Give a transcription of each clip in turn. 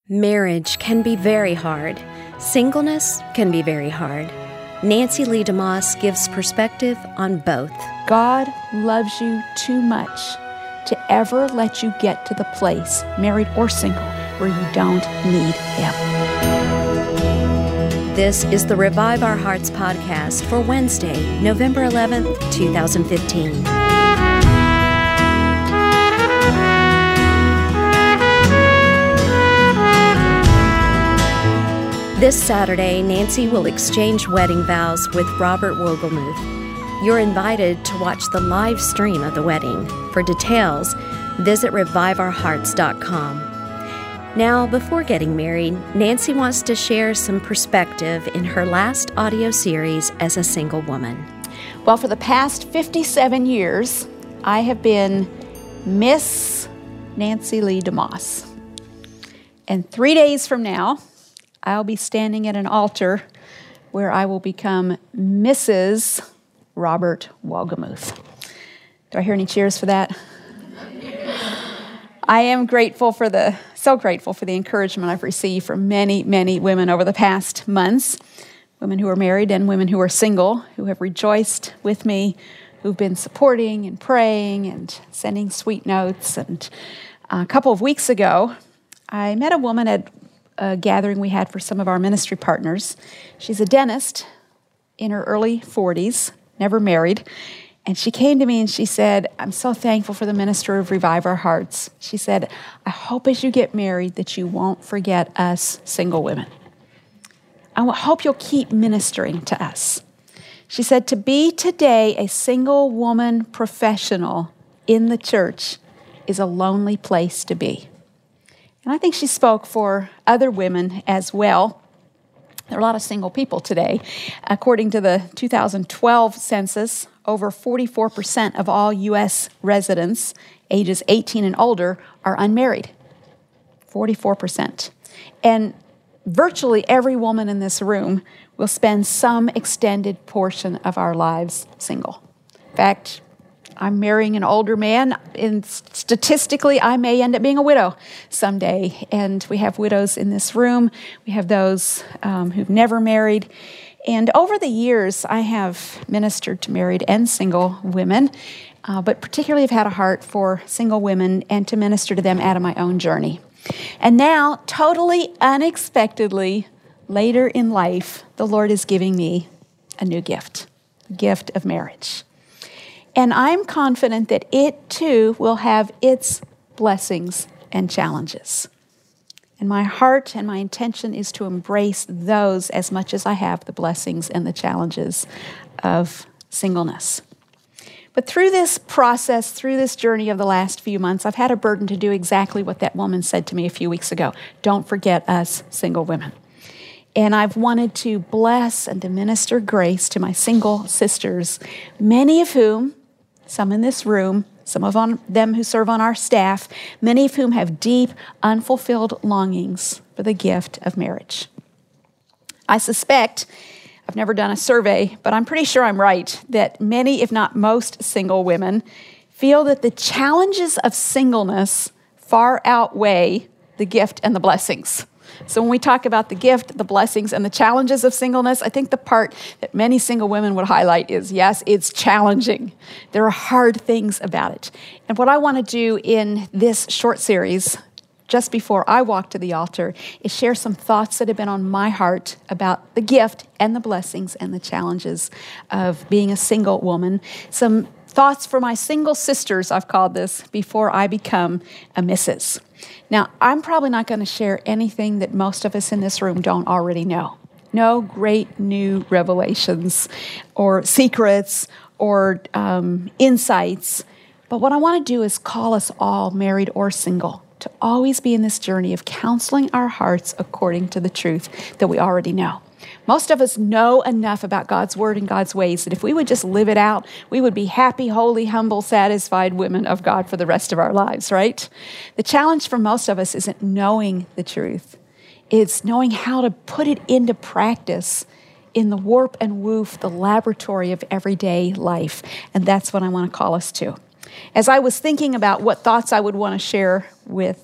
Marriage can be very hard. Singleness can be very hard. Nancy Lee DeMoss gives perspective on both. God loves you too much to ever let you get to the place, married or single, where you don't need Him. This is the Revive Our Hearts podcast for Wednesday, November 11th, 2015. This Saturday, Nancy will exchange wedding vows with Robert Wogelmuth. You're invited to watch the live stream of the wedding. For details, visit reviveourhearts.com. Now, before getting married, Nancy wants to share some perspective in her last audio series as a single woman. Well, for the past 57 years, I have been Miss Nancy Lee DeMoss. And 3 days from now, I'll be standing at an altar where I will become Mrs. Robert Wogelmuth. Do I hear any cheers for that? I am so grateful for the encouragement I've received from many, many women over the past months, women who are married and women who are single, who have rejoiced with me, who've been supporting and praying and sending sweet notes. And a couple of weeks ago, I met a woman at a gathering we had for some of our ministry partners. She's a dentist in her early 40s, never married. And she came to me and she said, I'm so thankful for the ministry of Revive Our Hearts. She said, I hope as you get married that you won't forget us single women. I hope you'll keep ministering to us. She said, to be today a single woman professional in the church is a lonely place to be. And I think she spoke for other women as well. There are a lot of single people today. According to the 2012 census, over 44% of all U.S. residents ages 18 and older are unmarried. 44%. And virtually every woman in this room will spend some extended portion of our lives single. In fact, I'm marrying an older man, and statistically, I may end up being a widow someday. And we have widows in this room. We have those who've never married. And over the years, I have ministered to married and single women, but particularly have had a heart for single women and to minister to them out of my own journey. And now, totally unexpectedly, later in life, the Lord is giving me a new gift, the gift of marriage. And I'm confident that it too will have its blessings and challenges. And my heart and my intention is to embrace those as much as I have the blessings and the challenges of singleness. But through this process, through this journey of the last few months, I've had a burden to do exactly what that woman said to me a few weeks ago. Don't forget us single women. And I've wanted to bless and to minister grace to my single sisters, many of whom, some in this room, some of them who serve on our staff, many of whom have deep, unfulfilled longings for the gift of marriage. I suspect, I've never done a survey, but I'm pretty sure I'm right, that many, if not most, single women feel that the challenges of singleness far outweigh the gift and the blessings. So when we talk about the gift, the blessings, and the challenges of singleness, I think the part that many single women would highlight is, yes, it's challenging. There are hard things about it. And what I want to do in this short series, just before I walk to the altar, is share some thoughts that have been on my heart about the gift and the blessings and the challenges of being a single woman. Some thoughts for my single sisters, I've called this, before I become a Mrs. Now, I'm probably not going to share anything that most of us in this room don't already know. No great new revelations or secrets or insights. But what I want to do is call us all, married or single, to always be in this journey of counseling our hearts according to the truth that we already know. Most of us know enough about God's word and God's ways that if we would just live it out, we would be happy, holy, humble, satisfied women of God for the rest of our lives, right? The challenge for most of us isn't knowing the truth. It's knowing how to put it into practice in the warp and woof, the laboratory of everyday life. And that's what I want to call us to. As I was thinking about what thoughts I would want to share with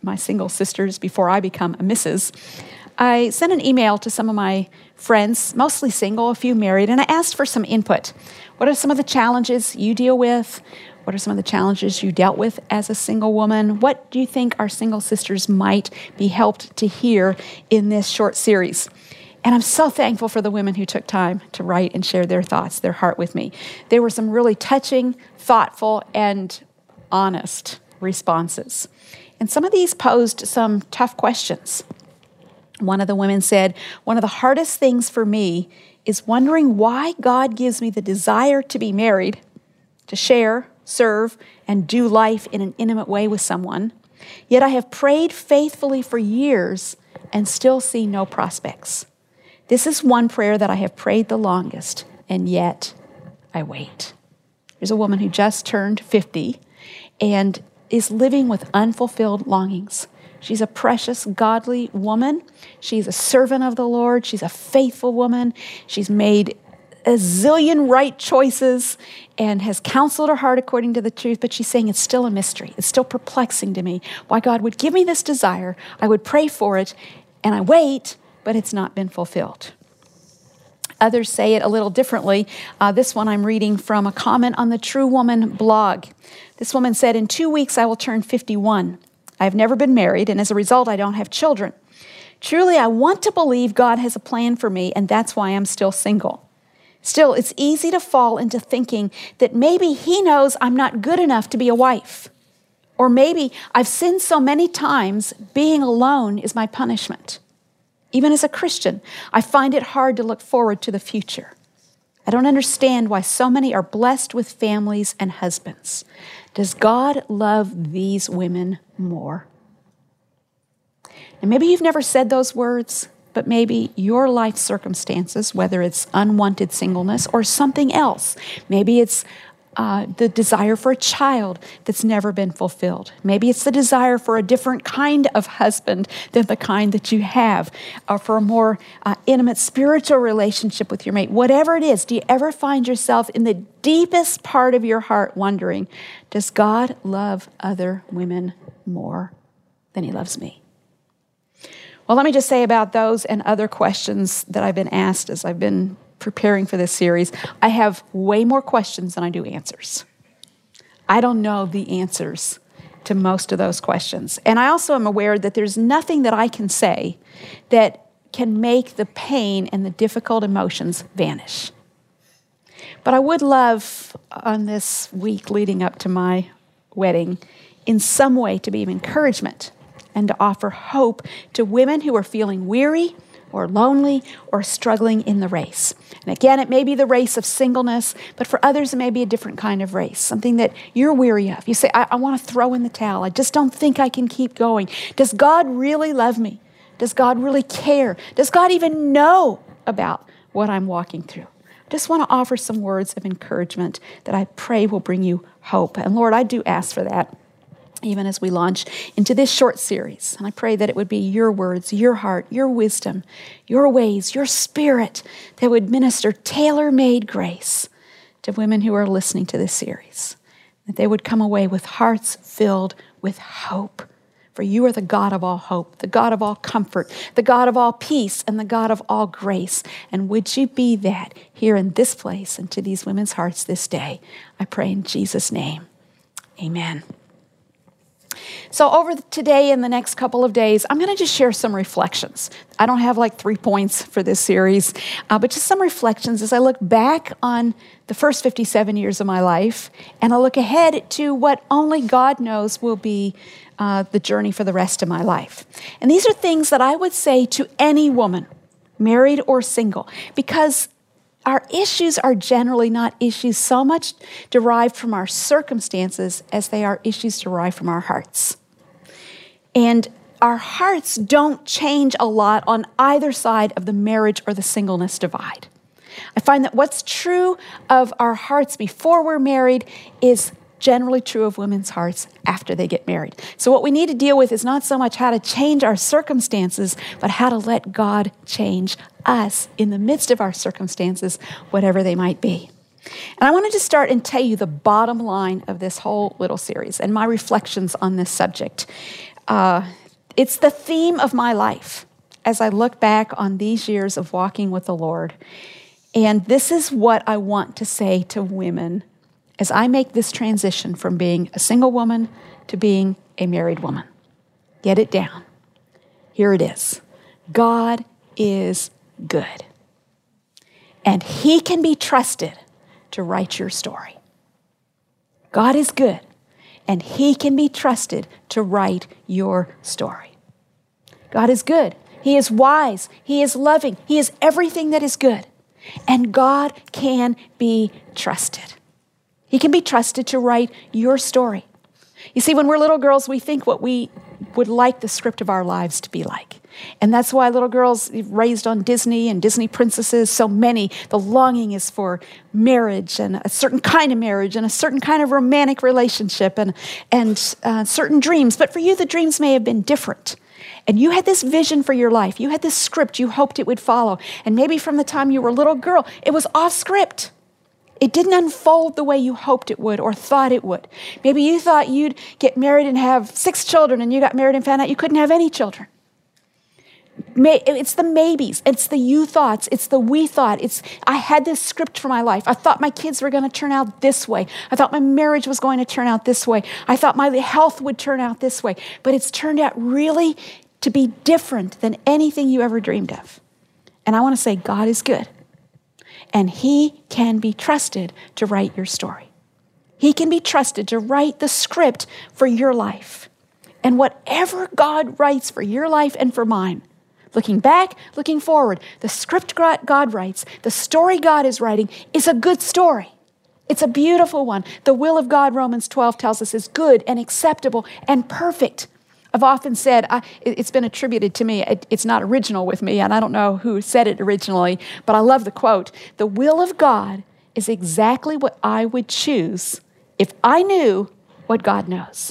my single sisters before I become a Mrs., I sent an email to some of my friends, mostly single, a few married, and I asked for some input. What are some of the challenges you deal with? What are some of the challenges you dealt with as a single woman? What do you think our single sisters might be helped to hear in this short series? And I'm so thankful for the women who took time to write and share their thoughts, their heart with me. There were some really touching, thoughtful, and honest responses. And some of these posed some tough questions. One of the women said, "One of the hardest things for me is wondering why God gives me the desire to be married, to share, serve, and do life in an intimate way with someone. Yet I have prayed faithfully for years and still see no prospects. This is one prayer that I have prayed the longest, and yet I wait." There's a woman who just turned 50 and is living with unfulfilled longings. She's a precious, godly woman. She's a servant of the Lord. She's a faithful woman. She's made a zillion right choices and has counseled her heart according to the truth, but she's saying it's still a mystery. It's still perplexing to me why God would give me this desire. I would pray for it, and I wait, but it's not been fulfilled. Others say it a little differently. This one I'm reading from a comment on the True Woman blog. This woman said, "In 2 weeks I will turn 51. I have never been married, and as a result, I don't have children. Truly, I want to believe God has a plan for me, and that's why I'm still single. Still, it's easy to fall into thinking that maybe He knows I'm not good enough to be a wife. Or maybe I've sinned so many times, being alone is my punishment. Even as a Christian, I find it hard to look forward to the future. I don't understand why so many are blessed with families and husbands. Does God love these women more?" And maybe you've never said those words, but maybe your life circumstances, whether it's unwanted singleness or something else, maybe it's the desire for a child that's never been fulfilled. Maybe it's the desire for a different kind of husband than the kind that you have, or for a more intimate spiritual relationship with your mate. Whatever it is, do you ever find yourself in the deepest part of your heart wondering, does God love other women more than He loves me? Well, let me just say about those and other questions that I've been asked as I've been preparing for this series, I have way more questions than I do answers. I don't know the answers to most of those questions. And I also am aware that there's nothing that I can say that can make the pain and the difficult emotions vanish. But I would love, on this week leading up to my wedding, in some way to be of encouragement and to offer hope to women who are feeling weary or lonely or struggling in the race. And again, it may be the race of singleness, but for others it may be a different kind of race, something that you're weary of. You say, I want to throw in the towel. I just don't think I can keep going. Does God really love me? Does God really care? Does God even know about what I'm walking through? I just want to offer some words of encouragement that I pray will bring you hope. And Lord, I do ask for that, even as we launch into this short series. And I pray that it would be your words, your heart, your wisdom, your ways, your spirit that would minister tailor-made grace to women who are listening to this series. That they would come away with hearts filled with hope. For you are the God of all hope, the God of all comfort, the God of all peace, and the God of all grace. And would you be that here in this place and to these women's hearts this day? I pray in Jesus' name. Amen. So over today and the next couple of days, I'm going to just share some reflections. I don't have like 3 points for this series, but just some reflections as I look back on the first 57 years of my life, and I look ahead to what only God knows will be the journey for the rest of my life. And these are things that I would say to any woman, married or single, because our issues are generally not issues so much derived from our circumstances as they are issues derived from our hearts. And our hearts don't change a lot on either side of the marriage or the singleness divide. I find that what's true of our hearts before we're married is generally true of women's hearts after they get married. So what we need to deal with is not so much how to change our circumstances, but how to let God change us in the midst of our circumstances, whatever they might be. And I wanted to start and tell you the bottom line of this whole little series and my reflections on this subject. It's the theme of my life as I look back on these years of walking with the Lord. And this is what I want to say to women as I make this transition from being a single woman to being a married woman. Get it down. Here it is. God is good. And He can be trusted to write your story. God is good. And He can be trusted to write your story. God is good. He is wise. He is loving. He is everything that is good. And God can be trusted. He can be trusted to write your story. You see, when we're little girls, we think what we would like the script of our lives to be like. And that's why little girls raised on Disney and Disney princesses, so many, the longing is for marriage and a certain kind of marriage and a certain kind of romantic relationship and certain dreams. But for you, the dreams may have been different. And you had this vision for your life. You had this script you hoped it would follow. And maybe from the time you were a little girl, it was off script. It didn't unfold the way you hoped it would or thought it would. Maybe you thought you'd get married and have 6 children, and you got married and found out you couldn't have any children. It's the maybes. It's the you thoughts. It's the we thought. I had this script for my life. I thought my kids were going to turn out this way. I thought my marriage was going to turn out this way. I thought my health would turn out this way. But it's turned out really to be different than anything you ever dreamed of. And I want to say God is good. And He can be trusted to write your story. He can be trusted to write the script for your life. And whatever God writes for your life and for mine, looking back, looking forward, the script God writes, the story God is writing is a good story. It's a beautiful one. The will of God, Romans 12 tells us, is good and acceptable and perfect. I've often said, it's been attributed to me, it's not original with me, and I don't know who said it originally, but I love the quote. The will of God is exactly what I would choose if I knew what God knows.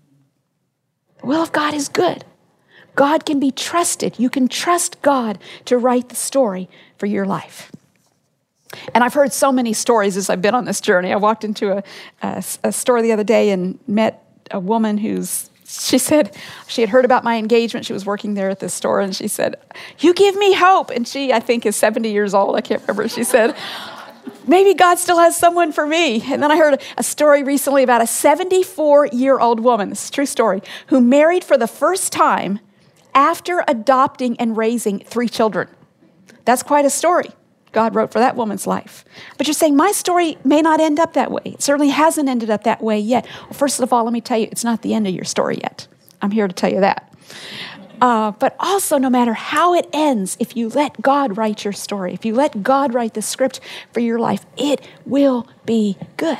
The will of God is good. God can be trusted. You can trust God to write the story for your life. And I've heard so many stories as I've been on this journey. I walked into a store the other day and met a woman she said she had heard about my engagement. She was working there at this store, and she said, "You give me hope." And she, I think, is 70 years old. I can't remember. She said, "Maybe God still has someone for me." And then I heard a story recently about a 74-year-old woman, this is a true story, who married for the first time after adopting and raising 3 children. That's quite a story God wrote for that woman's life. But you're saying, my story may not end up that way. It certainly hasn't ended up that way yet. Well, first of all, let me tell you, it's not the end of your story yet. I'm here to tell you that. But also, no matter how it ends, if you let God write your story, if you let God write the script for your life, it will be good.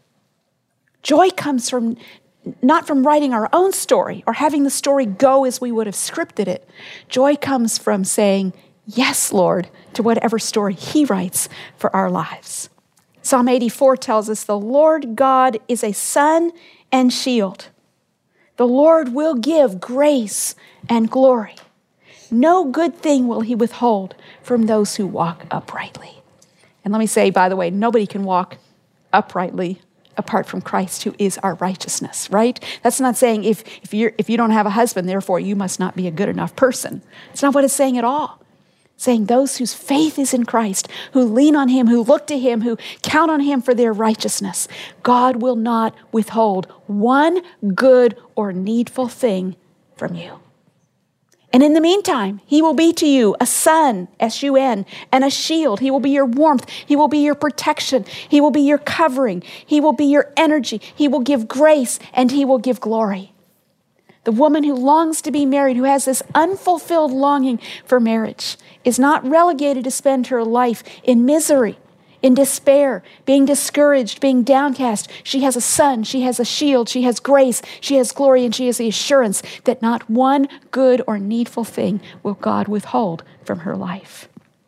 Joy comes from not from writing our own story or having the story go as we would have scripted it. Joy comes from saying, "Yes, Lord," to whatever story He writes for our lives. Psalm 84 tells us, "The Lord God is a sun and shield. The Lord will give grace and glory. No good thing will He withhold from those who walk uprightly." And let me say, by the way, nobody can walk uprightly apart from Christ, who is our righteousness, right? That's not saying if you don't have a husband, therefore you must not be a good enough person. It's not what it's saying at all. It's saying those whose faith is in Christ, who lean on Him, who look to Him, who count on Him for their righteousness, God will not withhold one good or needful thing from you. And in the meantime, He will be to you a sun, S-U-N, and a shield. He will be your warmth. He will be your protection. He will be your covering. He will be your energy. He will give grace, and He will give glory. The woman who longs to be married, who has this unfulfilled longing for marriage, is not relegated to spend her life in misery, in despair, being discouraged, being downcast. She has a sun, she has a shield, she has grace, she has glory, and she has the assurance that not one good or needful thing will God withhold from her life.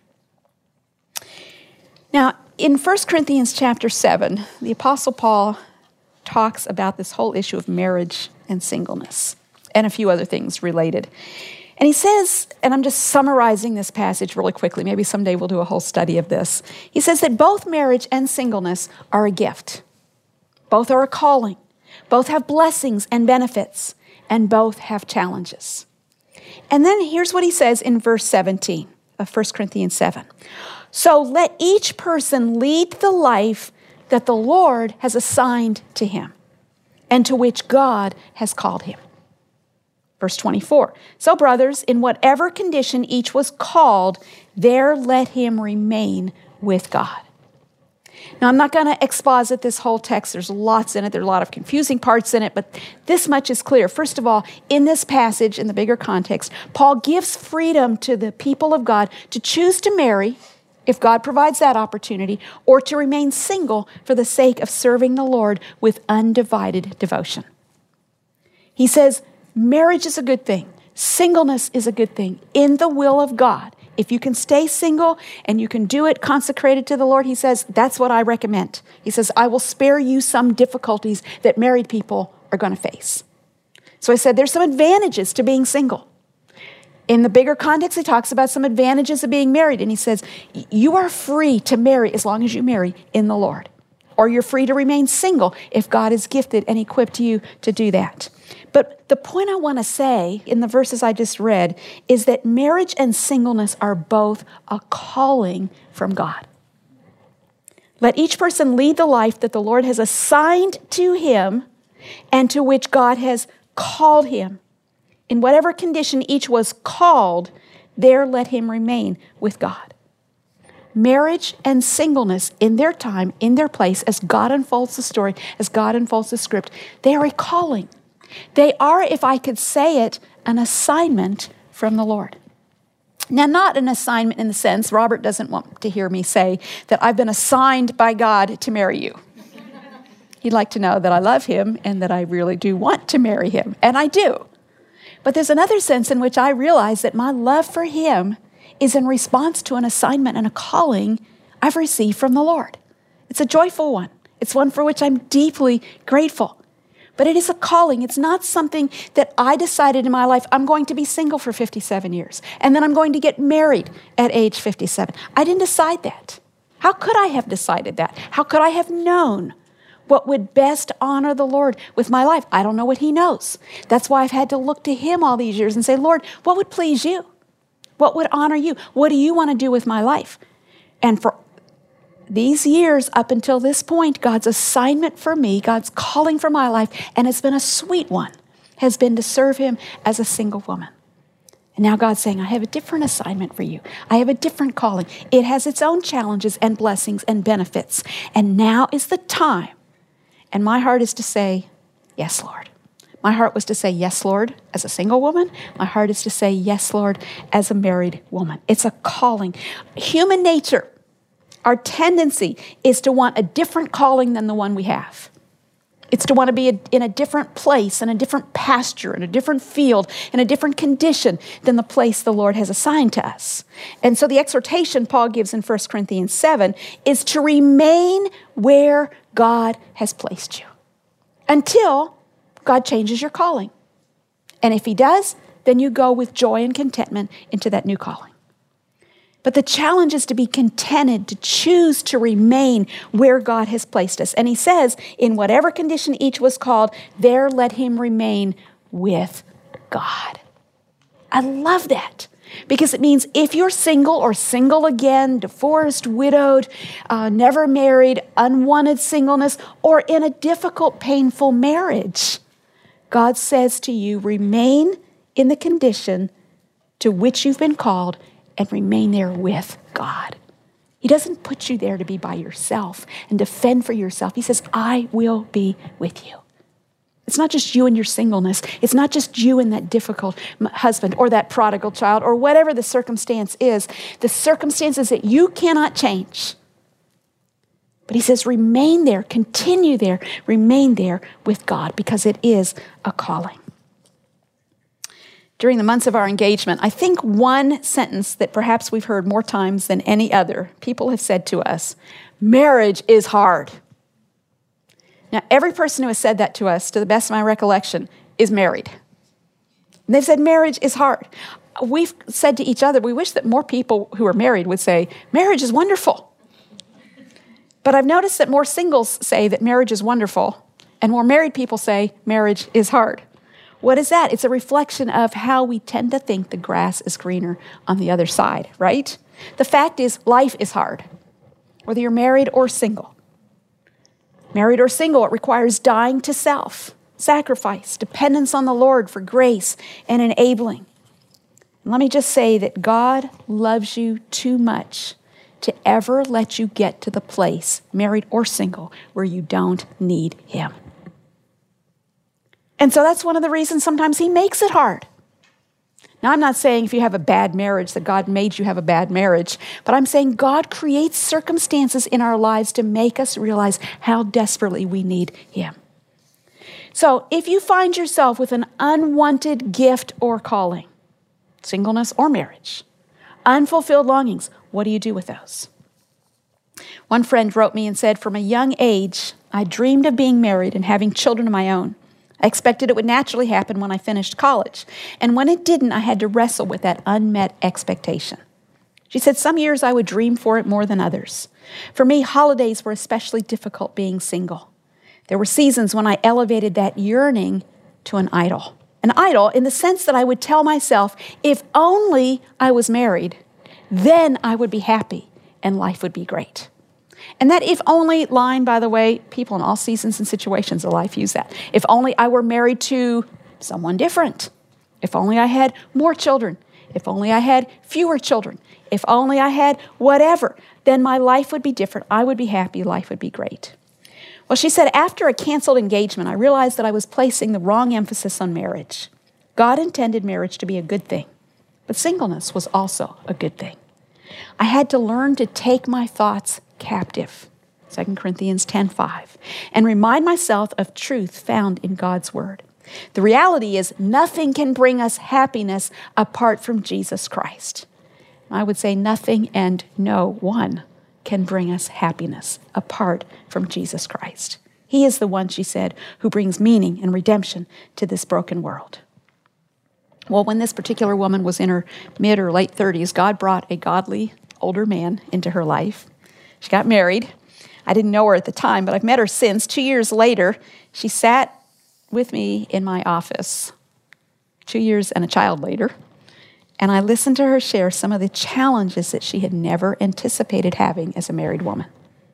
Now, in 1 Corinthians chapter 7, the Apostle Paul talks about this whole issue of marriage and singleness and a few other things related. And he says, and I'm just summarizing this passage really quickly, maybe someday we'll do a whole study of this. He says that both marriage and singleness are a gift. Both are a calling. Both have blessings and benefits. and both have challenges. And then here's what he says in verse 17 of 1 Corinthians 7. So let each person lead the life that the Lord has assigned to him and to which God has called him. Verse 24. So brothers, in whatever condition each was called, there let him remain with God. Now, I'm not going to exposit this whole text. There's lots in it. There are a lot of confusing parts in it, but this much is clear. First of all, in this passage, in the bigger context, Paul gives freedom to the people of God to choose to marry, if God provides that opportunity, or to remain single for the sake of serving the Lord with undivided devotion. He says, marriage is a good thing. Singleness is a good thing in the will of God. If you can stay single and you can do it consecrated to the Lord, he says, that's what I recommend. He says, I will spare you some difficulties that married people are going to face. So I said, there's some advantages to being single. In the bigger context, he talks about some advantages of being married. And he says, you are free to marry as long as you marry in the Lord. Or you're free to remain single if God has gifted and equipped you to do that. But the point I want to say in the verses I just read is that marriage and singleness are both a calling from God. Let each person lead the life that the Lord has assigned to him and to which God has called him. In whatever condition each was called, there let him remain with God. Marriage and singleness in their time, in their place, as God unfolds the story, as God unfolds the script, they are a calling. They are, if I could say it, an assignment from the Lord. Now, not an assignment in the sense, Robert doesn't want to hear me say that I've been assigned by God to marry you. He'd like to know that I love him and that I really do want to marry him, and I do. But there's another sense in which I realize that my love for him is in response to an assignment and a calling I've received from the Lord. It's a joyful one. It's one for which I'm deeply grateful. But it is a calling. It's not something that I decided in my life, I'm going to be single for 57 years, and then I'm going to get married at age 57. I didn't decide that. How could I have decided that? How could I have known what would best honor the Lord with my life? I don't know what he knows. That's why I've had to look to him all these years and say, Lord, what would please you? What would honor you? What do you want to do with my life? And for these years up until this point, God's assignment for me, God's calling for my life, and it's been a sweet one, has been to serve him as a single woman. And now God's saying, I have a different assignment for you. I have a different calling. It has its own challenges and blessings and benefits. And now is the time. And my heart is to say, yes, Lord. My heart was to say, yes, Lord, as a single woman. My heart is to say, yes, Lord, as a married woman. It's a calling. Human nature, our tendency is to want a different calling than the one we have. It's to want to be in a different place, in a different pasture, in a different field, in a different condition than the place the Lord has assigned to us. And so the exhortation Paul gives in 1 Corinthians 7 is to remain where God has placed you until God changes your calling. And if he does, then you go with joy and contentment into that new calling. But the challenge is to be contented, to choose to remain where God has placed us. And he says, in whatever condition each was called, there let him remain with God. I love that. Because it means if you're single or single again, divorced, widowed, never married, unwanted singleness, or in a difficult, painful marriage, God says to you, remain in the condition to which you've been called and remain there with God. He doesn't put you there to be by yourself and to fend for yourself. He says, I will be with you. It's not just you and your singleness. It's not just you and that difficult husband or that prodigal child or whatever the circumstance is. The circumstances that you cannot change. But he says, remain there, continue there, remain there with God because it is a calling. During the months of our engagement, I think one sentence that perhaps we've heard more times than any other, people have said to us, marriage is hard. Now, every person who has said that to us, to the best of my recollection, is married. And they've said marriage is hard. We've said to each other, we wish that more people who are married would say, marriage is wonderful. But I've noticed that more singles say that marriage is wonderful, and more married people say marriage is hard. What is that? It's a reflection of how we tend to think the grass is greener on the other side, right? The fact is, life is hard, whether you're married or single. Married or single, it requires dying to self, sacrifice, dependence on the Lord for grace and enabling. And let me just say that God loves you too much to ever let you get to the place, married or single, where you don't need Him. And so that's one of the reasons sometimes He makes it hard. Now, I'm not saying if you have a bad marriage that God made you have a bad marriage, but I'm saying God creates circumstances in our lives to make us realize how desperately we need Him. So if you find yourself with an unwanted gift or calling, singleness or marriage, unfulfilled longings, what do you do with those? One friend wrote me and said, from a young age, I dreamed of being married and having children of my own. I expected it would naturally happen when I finished college. And when it didn't, I had to wrestle with that unmet expectation. She said, some years I would dream for it more than others. For me, holidays were especially difficult being single. There were seasons when I elevated that yearning to an idol. An idol in the sense that I would tell myself, if only I was married, then I would be happy and life would be great. And that if only line, by the way, people in all seasons and situations of life use that. If only I were married to someone different. If only I had more children. If only I had fewer children. If only I had whatever, then my life would be different. I would be happy. Life would be great. Well, she said, after a canceled engagement, I realized that I was placing the wrong emphasis on marriage. God intended marriage to be a good thing, but singleness was also a good thing. I had to learn to take my thoughts captive, 2 Corinthians 10:5, and remind myself of truth found in God's Word. The reality is nothing can bring us happiness apart from Jesus Christ. I would say nothing and no one can bring us happiness apart from Jesus Christ. He is the one, she said, who brings meaning and redemption to this broken world. Well, when this particular woman was in her mid or late 30s, God brought a godly older man into her life. She got married. I didn't know her at the time, but I've met her since. 2 years later, she sat with me in my office, 2 years and a child later, and I listened to her share some of the challenges that she had never anticipated having as a married woman.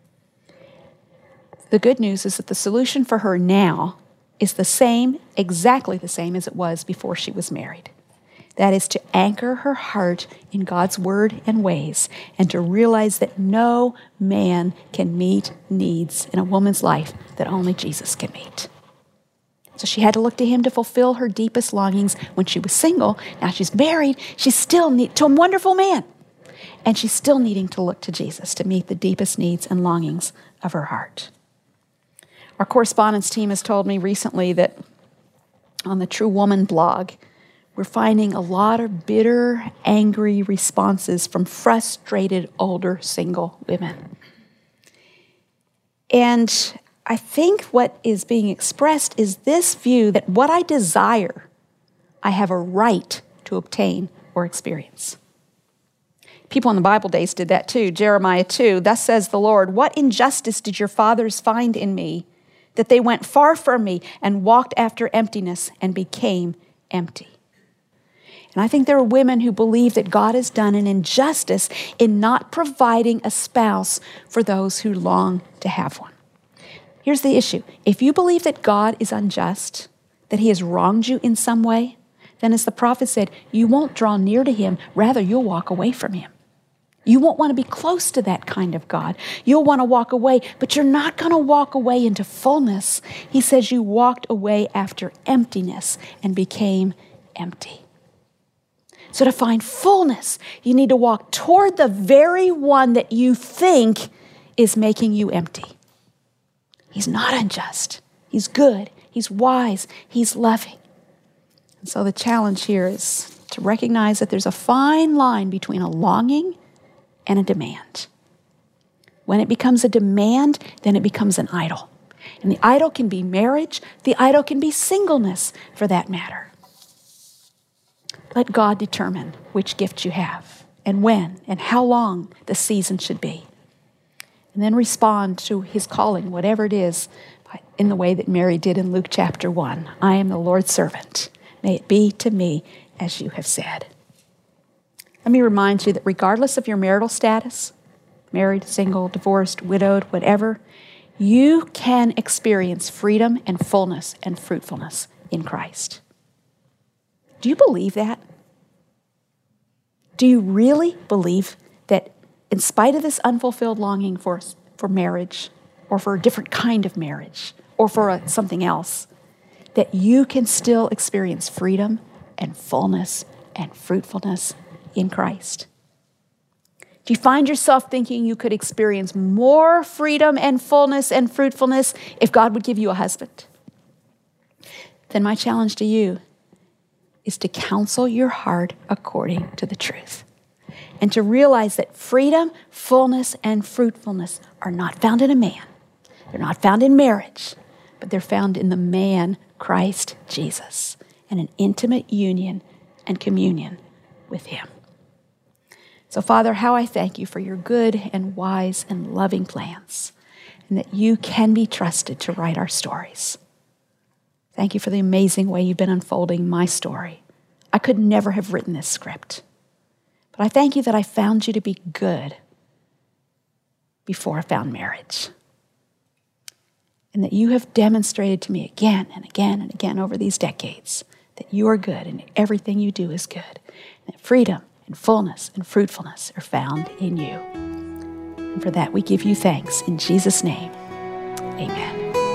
The good news is that the solution for her now is the same, exactly the same as it was before she was married. That is to anchor her heart in God's word and ways and to realize that no man can meet needs in a woman's life that only Jesus can meet. So she had to look to Him to fulfill her deepest longings when she was single. Now she's married. She's still to a wonderful man. And she's still needing to look to Jesus to meet the deepest needs and longings of her heart. Our correspondence team has told me recently that on the True Woman blog, we're finding a lot of bitter, angry responses from frustrated, older, single women. And I think what is being expressed is this view that what I desire, I have a right to obtain or experience. People in the Bible days did that too. Jeremiah 2, thus says the Lord, what injustice did your fathers find in me, that they went far from me and walked after emptiness and became empty? And I think there are women who believe that God has done an injustice in not providing a spouse for those who long to have one. Here's the issue. If you believe that God is unjust, that He has wronged you in some way, then as the prophet said, you won't draw near to Him. Rather, you'll walk away from Him. You won't want to be close to that kind of God. You'll want to walk away, but you're not going to walk away into fullness. He says you walked away after emptiness and became empty. So to find fullness, you need to walk toward the very one that you think is making you empty. He's not unjust. He's good. He's wise. He's loving. And so the challenge here is to recognize that there's a fine line between a longing and a demand. When it becomes a demand, then it becomes an idol. And the idol can be marriage. The idol can be singleness, for that matter. Let God determine which gift you have and when and how long the season should be. And then respond to His calling, whatever it is, in the way that Mary did in Luke chapter 1. I am the Lord's servant. may it be to me as you have said. Let me remind you that regardless of your marital status, married, single, divorced, widowed, whatever, you can experience freedom and fullness and fruitfulness in Christ. Do you believe that? Do you really believe that in spite of this unfulfilled longing for marriage, or for a different kind of marriage, or for something else, that you can still experience freedom and fullness and fruitfulness in Christ? Do you find yourself thinking you could experience more freedom and fullness and fruitfulness if God would give you a husband? Then my challenge to you is to counsel your heart according to the truth, and to realize that freedom, fullness, and fruitfulness are not found in a man. They're not found in marriage, but they're found in the man, Christ Jesus, and an intimate union and communion with him. So, Father, how I thank you for your good and wise and loving plans, and that you can be trusted to write our stories. Thank you for the amazing way you've been unfolding my story. I could never have written this script, but I thank you that I found you to be good before I found marriage, and that you have demonstrated to me again and again and again over these decades that you are good and everything you do is good, and that freedom and fullness and fruitfulness are found in you. And for that we give you thanks in Jesus' name. Amen.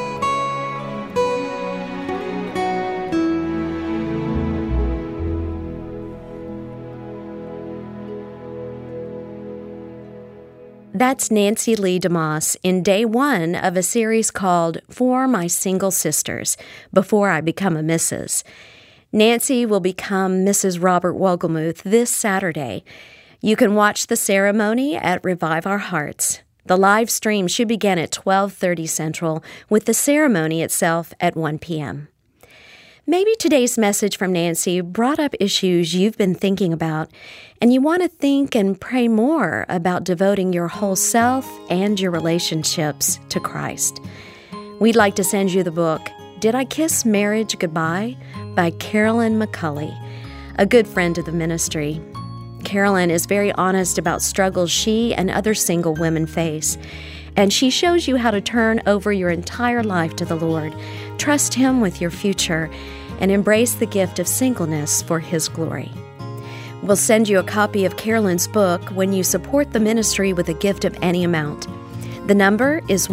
That's Nancy Lee DeMoss in day 1 of a series called For My Single Sisters, Before I Become a Mrs. Nancy will become Mrs. Robert Wogelmuth this Saturday. You can watch the ceremony at Revive Our Hearts. The live stream should begin at 12:30 Central, with the ceremony itself at 1 p.m. Maybe today's message from Nancy brought up issues you've been thinking about, and you want to think and pray more about devoting your whole self and your relationships to Christ. We'd like to send you the book, Did I Kiss Marriage Goodbye? By Carolyn McCulley, a good friend of the ministry. Carolyn is very honest about struggles she and other single women face, and she shows you how to turn over your entire life to the Lord, trust Him with your future, and embrace the gift of singleness for His glory. We'll send you a copy of Carolyn's book when you support the ministry with a gift of any amount. The number is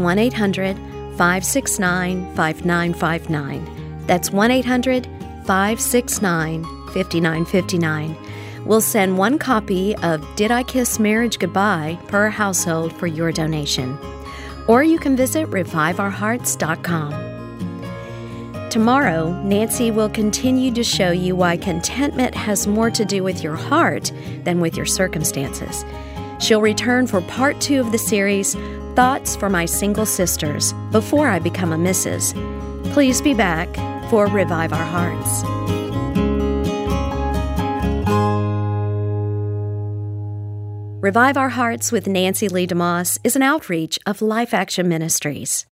1-800-569-5959. That's 1-800-569-5959. We'll send one copy of Did I Kiss Marriage Goodbye per household for your donation. Or you can visit reviveourhearts.com. Tomorrow, Nancy will continue to show you why contentment has more to do with your heart than with your circumstances. She'll return for part 2 of the series, Thoughts for My Single Sisters, Before I Become a Mrs. Please be back for Revive Our Hearts. Revive Our Hearts with Nancy Lee DeMoss is an outreach of Life Action Ministries.